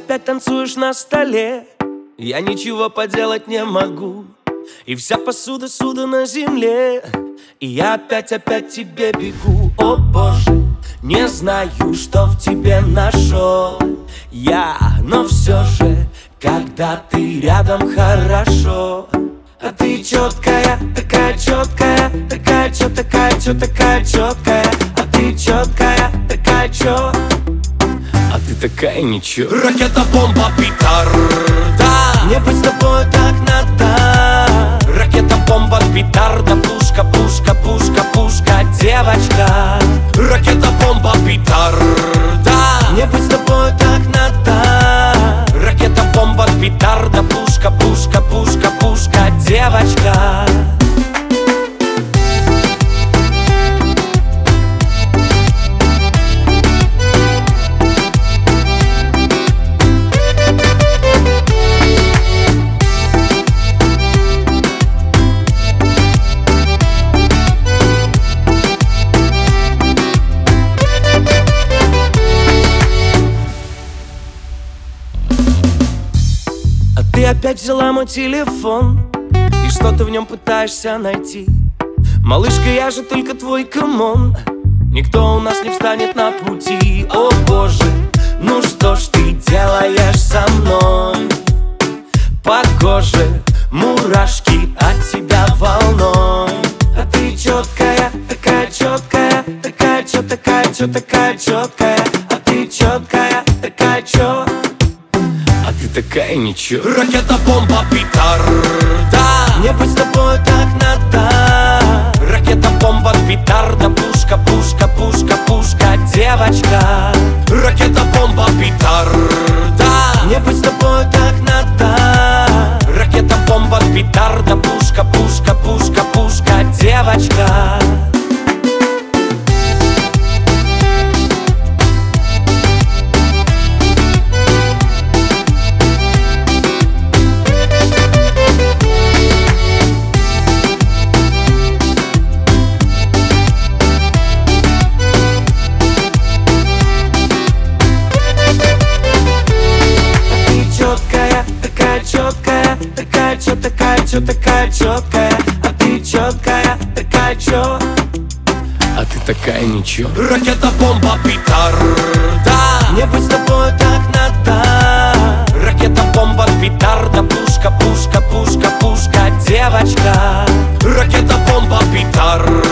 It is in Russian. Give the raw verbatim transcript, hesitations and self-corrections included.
опять танцуешь на столе, я ничего поделать не могу. И вся посуда суда на земле, и я опять-опять тебе бегу. О боже, не знаю, что в тебе нашел я, но все же, когда ты рядом, хорошо. А ты четкая, такая четкая, такая чё, такая чё, такая четкая. А ты четкая, такая чё, а ты такая ничего. Ракета, бомба, петарда, мне быть с тобой так надо. ракета, бомба, петарда, пушка, пушка, пушка, пушка, девочка. Ракета, бомба, петарда, мне быть с тобой так надо. ракета, бомба, петарда, пушка, пушка, пушка, пушка, девочка. Ты опять взяла мой телефон, и что ты в нем пытаешься найти? Малышка, я же только твой камон, никто у нас не встанет на пути. О боже, ну что ж ты делаешь со мной? По коже мурашки от тебя волной. А ты четкая, такая четкая, такая чё, такая чё, такая четкая. А ты четкая, такая чё, а ты такая ничего. Ракета, бомба, петарда, мне быть с тобой так надо. ракета, бомба, петарда, пушка, пушка, пушка, пушка, девочка. Ракета, бомба, петарда, мне быть с тобой так надо. ракета, бомба, петарда, пушка, пушка, пушка, пушка, девочка. Четкая, такая чё, такая чё, такая четкая. А ты четкая, такая чё, а ты такая ничего. Ракета, бомба, петарда, мне быть с тобой так надо. ракета, бомба, петарда, пушка, пушка, пушка, пушка, девочка. Ракета, бомба, петарда,